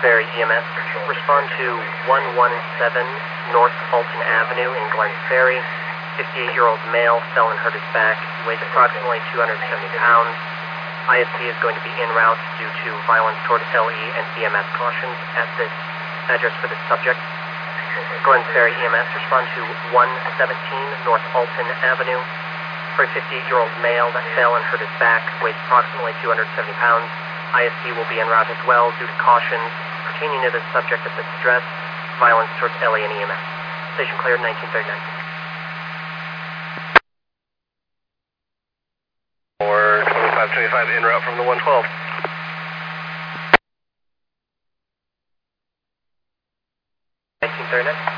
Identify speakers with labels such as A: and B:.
A: Ferry EMS, respond to 117 North Alton Avenue in Glen Ferry. 58-year-old male fell and hurt his back, weighs approximately 270 pounds. ISP is going to be en route due to violence toward LE and EMS cautions at this address for this subject. Glen Ferry EMS, respond to 117 North Alton Avenue for a 58-year-old male that fell and hurt his back, weighs approximately 270 pounds. ISP will be en route as well due to cautions pertaining to the subject at this address, violence towards LA and EMS. Station cleared, 1939.
B: Or 2525 en route from the 112.
A: 1939.